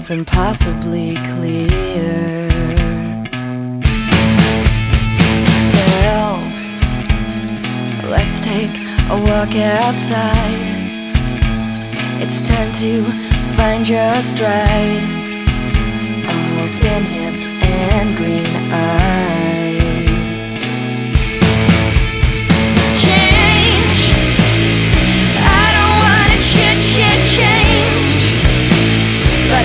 it's impossibly clear. Self, let's take a walk outside. It's time to find your stride. All thin-hipped and green.